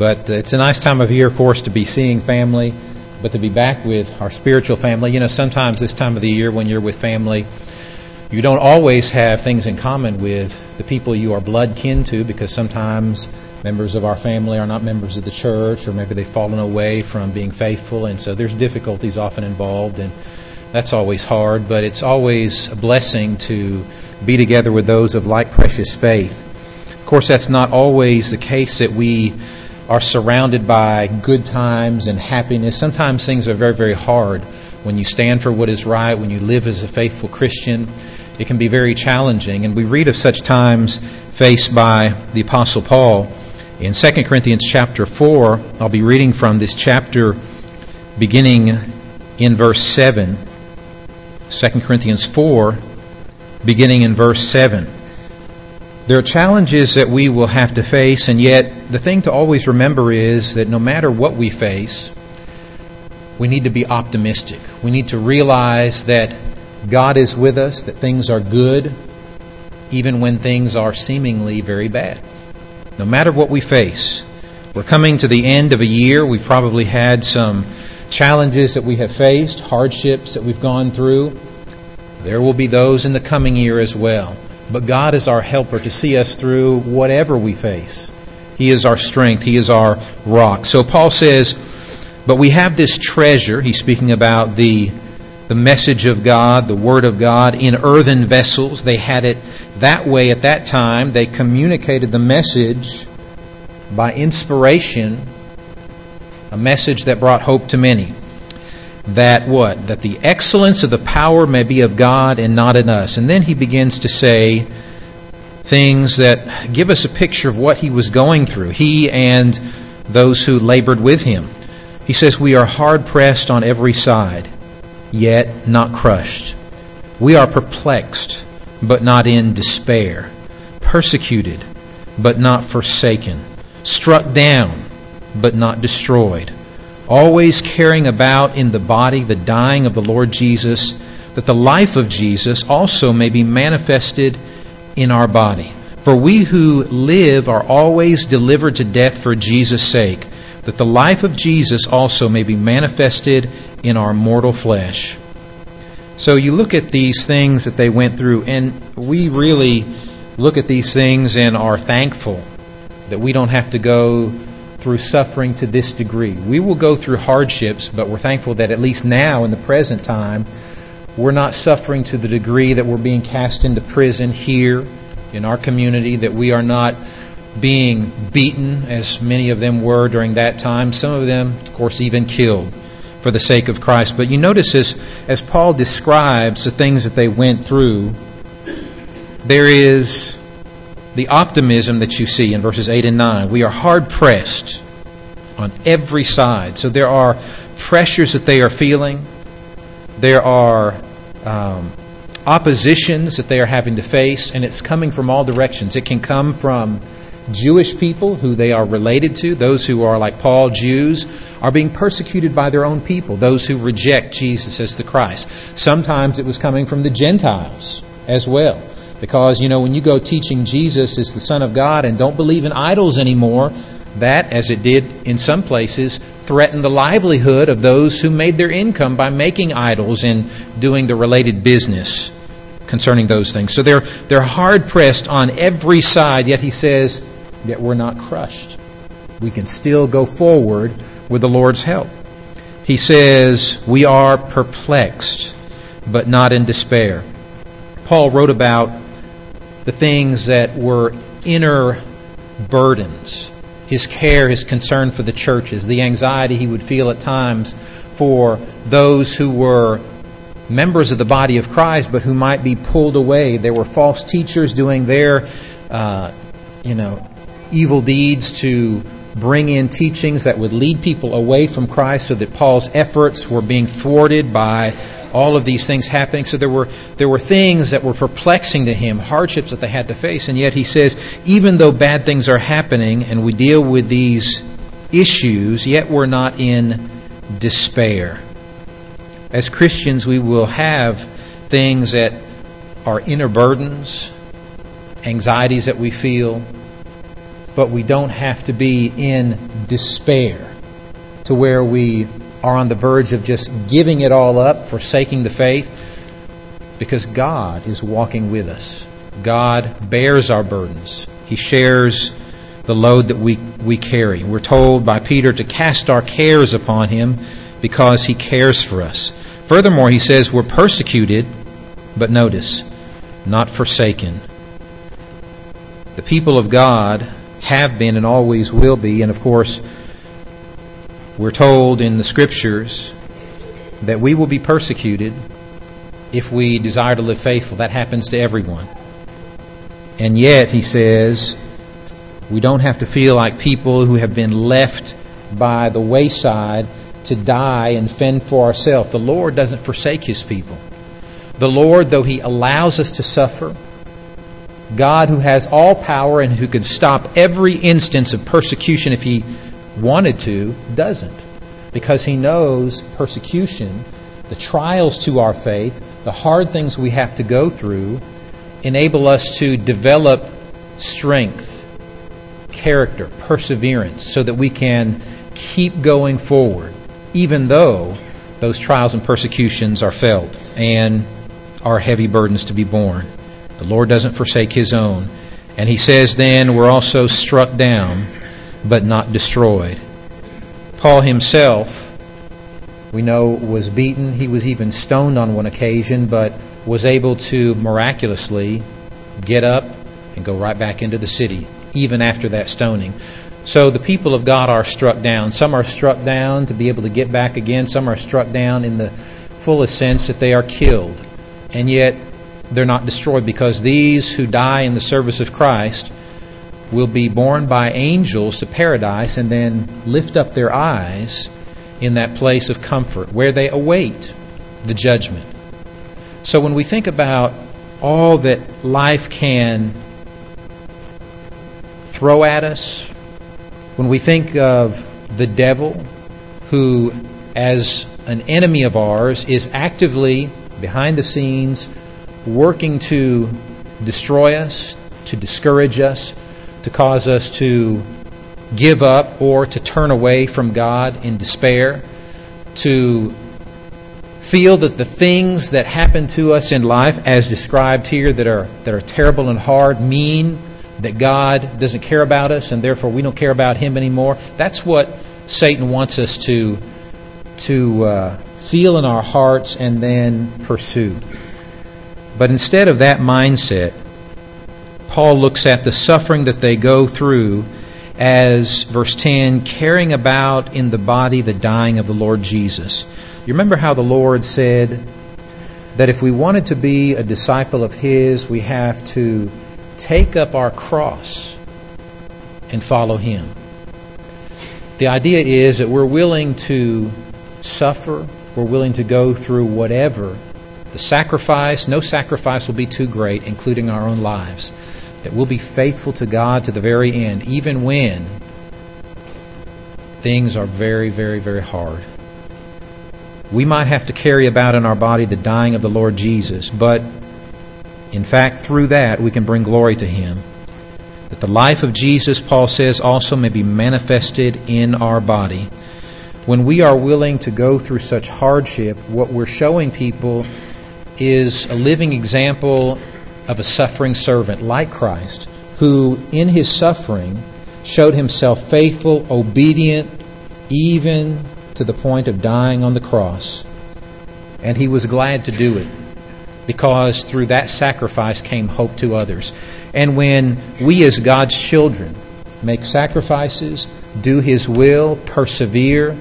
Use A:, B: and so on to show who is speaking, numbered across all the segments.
A: But it's a nice time of year, of course, to be seeing family, but to be back with our spiritual family. You know, sometimes this time of the year when you're with family, you don't always have things in common with the people you are blood kin to, because sometimes members of our family are not members of the church, or maybe they've fallen away from being faithful, and so there's difficulties often involved, and that's always hard, but it's always a blessing to be together with those of like precious faith. Of course, that's not always the case that we are surrounded by good times and happiness. Sometimes things are very, very hard. When you stand for what is right, when you live as a faithful Christian, it can be very challenging. And we read of such times faced by the Apostle Paul. In 2 Corinthians chapter 4, I'll be reading from this chapter beginning in verse 7. 2 Corinthians 4, beginning in verse 7. There are challenges that we will have to face, and yet the thing to always remember is that no matter what we face, we need to be optimistic. We need to realize that God is with us, that things are good, even when things are seemingly very bad. No matter what we face, we're coming to the end of a year. We've probably had some challenges that we have faced, hardships that we've gone through. There will be those in the coming year as well. But God is our helper to see us through whatever we face. He is our strength. He is our rock. So Paul says, but we have this treasure. He's speaking about the message of God, the Word of God, in earthen vessels. They had it that way at that time. They communicated the message by inspiration, a message that brought hope to many. That what? That the excellence of the power may be of God and not in us. And then he begins to say things that give us a picture of what he was going through, he and those who labored with him. He says, we are hard pressed on every side, yet not crushed. We are perplexed, but not in despair. Persecuted, but not forsaken. Struck down, but not destroyed. Always carrying about in the body the dying of the Lord Jesus, that the life of Jesus also may be manifested in our body. For we who live are always delivered to death for Jesus' sake, that the life of Jesus also may be manifested in our mortal flesh. So you look at these things that they went through, and we really look at these things and are thankful that we don't have to go through suffering to this degree. We will go through hardships, but we're thankful that at least now in the present time, we're not suffering to the degree that we're being cast into prison here in our community, that we are not being beaten as many of them were during that time. Some of them, of course, even killed for the sake of Christ. But you notice as Paul describes the things that they went through, there is the optimism that you see in verses 8 and 9. We are hard pressed on every side. So there are pressures that they are feeling. There are oppositions that they are having to face, and it's coming from all directions. It can come from Jewish people who they are related to. Those who are like Paul, Jews, are being persecuted by their own people. Those who reject Jesus as the Christ. Sometimes it was coming from the Gentiles as well. Because, when you go teaching Jesus is the Son of God and don't believe in idols anymore, that, as it did in some places, threatened the livelihood of those who made their income by making idols and doing the related business concerning those things. So they're hard-pressed on every side, yet he says, yet we're not crushed. We can still go forward with the Lord's help. He says, we are perplexed, but not in despair. Paul wrote about the things that were inner burdens, his care, his concern for the churches, the anxiety he would feel at times for those who were members of the body of Christ, but who might be pulled away. There were false teachers doing their, evil deeds to bring in teachings that would lead people away from Christ, so that Paul's efforts were being thwarted by all of these things happening. So there were things that were perplexing to him, hardships that they had to face. And yet he says, even though bad things are happening and we deal with these issues, yet we're not in despair. As Christians, we will have things that are inner burdens, anxieties that we feel, but we don't have to be in despair to where we are on the verge of just giving it all up, forsaking the faith, because God is walking with us. God bears our burdens. He shares the load that we carry. We're told by Peter to cast our cares upon Him because He cares for us. Furthermore, he says we're persecuted, but notice, not forsaken. The people of God have been and always will be, and of course, we're told in the Scriptures that we will be persecuted if we desire to live faithful. That happens to everyone. And yet, he says, we don't have to feel like people who have been left by the wayside to die and fend for ourselves. The Lord doesn't forsake His people. The Lord, though He allows us to suffer, God who has all power and who could stop every instance of persecution if He wanted to, doesn't. Because He knows persecution, the trials to our faith, the hard things we have to go through, enable us to develop strength, character, perseverance, so that we can keep going forward, even though those trials and persecutions are felt and are heavy burdens to be borne. The Lord doesn't forsake His own. And He says then, we're also struck down, but not destroyed. Paul himself, we know, was beaten. He was even stoned on one occasion, but was able to miraculously get up and go right back into the city, even after that stoning. So the people of God are struck down. Some are struck down to be able to get back again. Some are struck down in the fullest sense that they are killed. And yet they're not destroyed, because these who die in the service of Christ will be borne by angels to paradise and then lift up their eyes in that place of comfort where they await the judgment. So when we think about all that life can throw at us, when we think of the devil, who as an enemy of ours is actively behind the scenes working to destroy us, to discourage us, to cause us to give up or to turn away from God in despair, to feel that the things that happen to us in life, as described here, that are terrible and hard, mean that God doesn't care about us and therefore we don't care about Him anymore. That's what Satan wants us to feel in our hearts and then pursue. But instead of that mindset, Paul looks at the suffering that they go through as, verse 10, carrying about in the body the dying of the Lord Jesus. You remember how the Lord said that if we wanted to be a disciple of His, we have to take up our cross and follow Him. The idea is that we're willing to suffer, we're willing to go through whatever the sacrifice. No sacrifice will be too great, including our own lives. That we'll be faithful to God to the very end, even when things are very, very, very hard. We might have to carry about in our body the dying of the Lord Jesus, but in fact, through that, we can bring glory to Him. That the life of Jesus, Paul says, also may be manifested in our body. When we are willing to go through such hardship, what we're showing people is a living example of a suffering servant like Christ, who in His suffering showed Himself faithful, obedient, even to the point of dying on the cross. And He was glad to do it, because through that sacrifice came hope to others. And when we as God's children make sacrifices, do His will, persevere,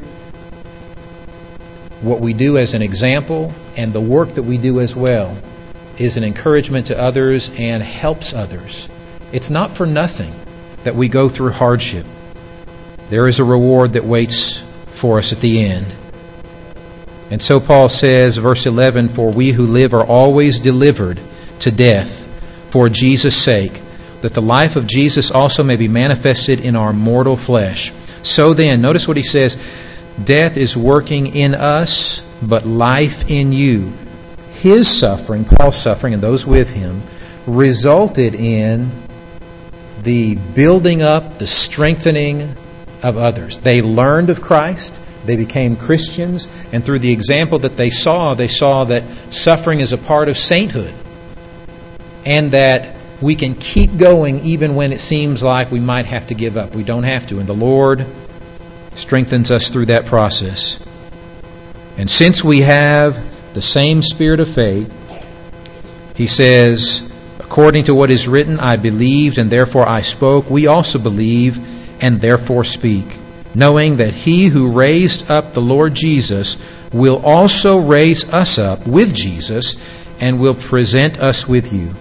A: what we do as an example and the work that we do as well is an encouragement to others and helps others. It's not for nothing that we go through hardship. There is a reward that waits for us at the end. And so Paul says, verse 11, "For we who live are always delivered to death for Jesus' sake, that the life of Jesus also may be manifested in our mortal flesh. So then," notice what he says, "death is working in us, but life in you." His suffering, Paul's suffering, and those with him, resulted in the building up, the strengthening of others. They learned of Christ. They became Christians. And through the example that they saw that suffering is a part of sainthood. And that we can keep going even when it seems like we might have to give up. We don't have to. And the Lord strengthens us through that process. And since we have the same spirit of faith, he says, according to what is written, I believed and therefore I spoke. We also believe and therefore speak, knowing that he who raised up the Lord Jesus will also raise us up with Jesus and will present us with you.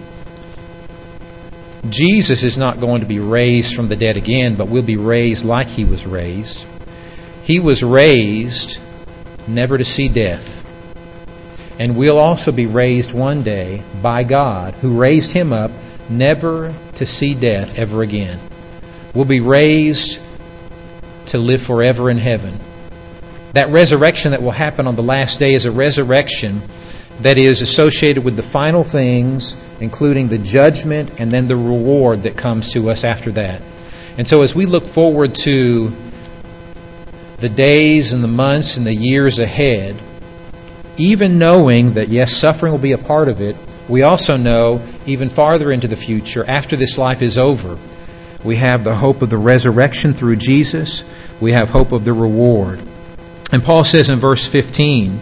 A: Jesus is not going to be raised from the dead again, but will be raised like he was raised. He was raised never to see death. And we'll also be raised one day by God, who raised him up never to see death ever again. We'll be raised to live forever in heaven. That resurrection that will happen on the last day is a resurrection that is associated with the final things, including the judgment and then the reward that comes to us after that. And so as we look forward to the days and the months and the years ahead, even knowing that, yes, suffering will be a part of it, we also know even farther into the future, after this life is over, we have the hope of the resurrection through Jesus. We have hope of the reward. And Paul says in verse 15,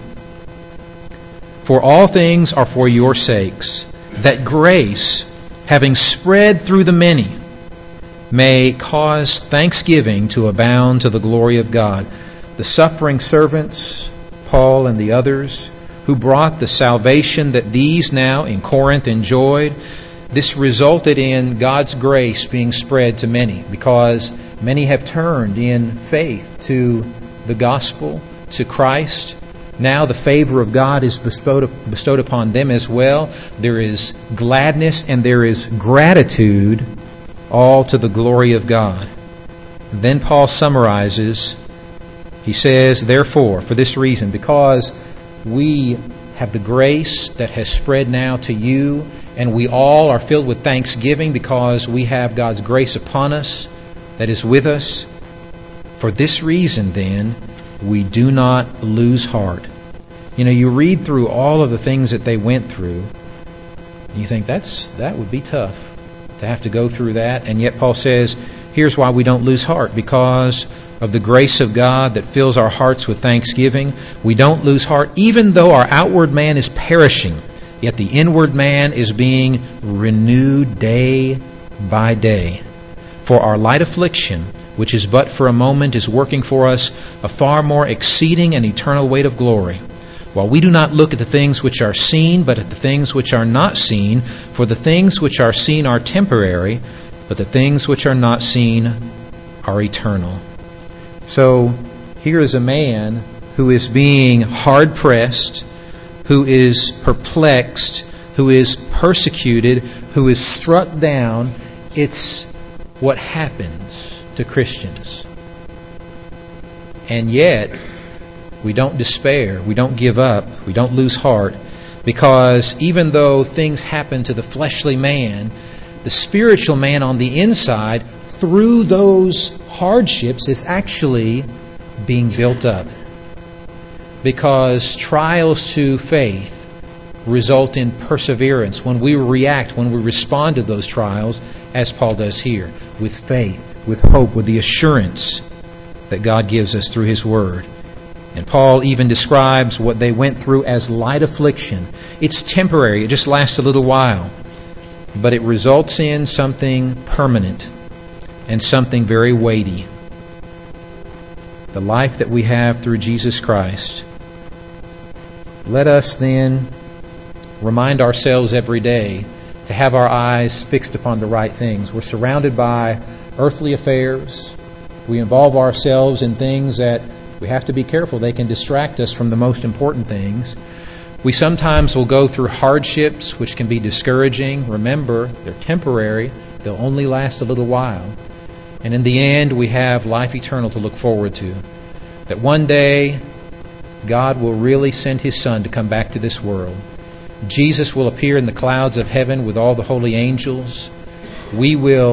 A: for all things are for your sakes, that grace, having spread through the many, may cause thanksgiving to abound to the glory of God. The suffering servants, Paul and the others, who brought the salvation that these now in Corinth enjoyed, this resulted in God's grace being spread to many, because many have turned in faith to the gospel, to Christ. Now the favor of God is bestowed upon them as well. There is gladness and there is gratitude, all to the glory of God. And then Paul summarizes. He says, therefore, for this reason, because we have the grace that has spread now to you, and we all are filled with thanksgiving because we have God's grace upon us that is with us. For this reason, then, we do not lose heart. You know, you read through all of the things that they went through, and you think that would be tough to have to go through that. And yet Paul says, here's why we don't lose heart. Because of the grace of God that fills our hearts with thanksgiving, we don't lose heart, even though our outward man is perishing, yet the inward man is being renewed day by day. For our light affliction, which is but for a moment, is working for us a far more exceeding and eternal weight of glory. While we do not look at the things which are seen, but at the things which are not seen, for the things which are seen are temporary, but the things which are not seen are eternal. So here is a man who is being hard-pressed, who is perplexed, who is persecuted, who is struck down. It's what happens to Christians. And yet, we don't despair, we don't give up, we don't lose heart, because even though things happen to the fleshly man, the spiritual man on the inside, through those hardships, is actually being built up. Because trials to faith result in perseverance when we react, when we respond to those trials, as Paul does here, with faith, with hope, with the assurance that God gives us through His Word. And Paul even describes what they went through as light affliction. It's temporary, it just lasts a little while. But it results in something permanent and something very weighty. The life that we have through Jesus Christ. Let us then remind ourselves every day to have our eyes fixed upon the right things. We're surrounded by earthly affairs. We involve ourselves in things that we have to be careful. They can distract us from the most important things. We sometimes will go through hardships which can be discouraging. Remember, they're temporary. They'll only last a little while. And in the end, we have life eternal to look forward to. That one day, God will really send His Son to come back to this world. Jesus will appear in the clouds of heaven with all the holy angels. We will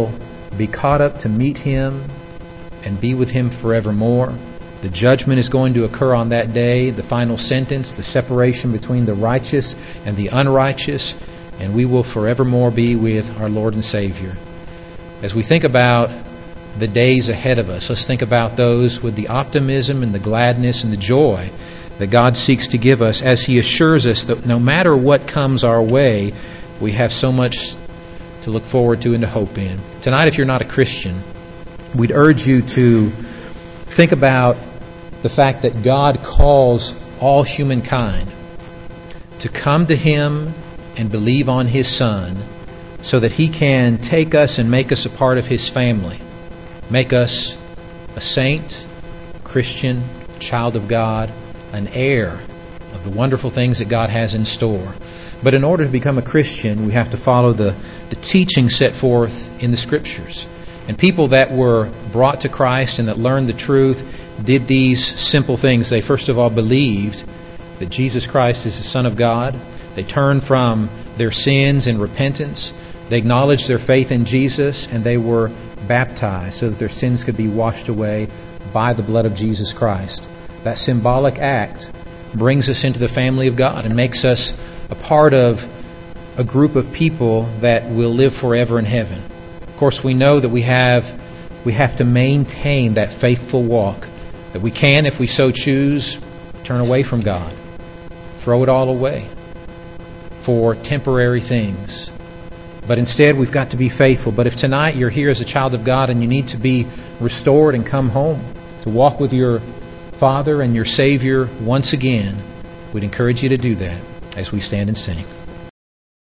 A: be caught up to meet Him and be with Him forevermore. The judgment is going to occur on that day, the final sentence, the separation between the righteous and the unrighteous, and we will forevermore be with our Lord and Savior. As we think about the days ahead of us, let's think about those with the optimism and the gladness and the joy that God seeks to give us as He assures us that no matter what comes our way, we have so much to look forward to and to hope in. Tonight, if you're not a Christian, we'd urge you to think about the fact that God calls all humankind to come to Him and believe on His Son so that He can take us and make us a part of His family, make us a saint, a Christian, a child of God, an heir of the wonderful things that God has in store. But in order to become a Christian, we have to follow the teaching set forth in the Scriptures. And people that were brought to Christ and that learned the truth did these simple things. They first of all believed that Jesus Christ is the Son of God. They turned from their sins in repentance. They acknowledged their faith in Jesus, and they were baptized so that their sins could be washed away by the blood of Jesus Christ. That symbolic act brings us into the family of God and makes us a part of a group of people that will live forever in heaven. Of course, we know that we have to maintain that faithful walk, that we can, if we so choose, turn away from God, throw it all away for temporary things. But instead, we've got to be faithful. But if tonight you're here as a child of God and you need to be restored and come home to walk with your Father and your Savior once again, we'd encourage you to do that as we stand and sing.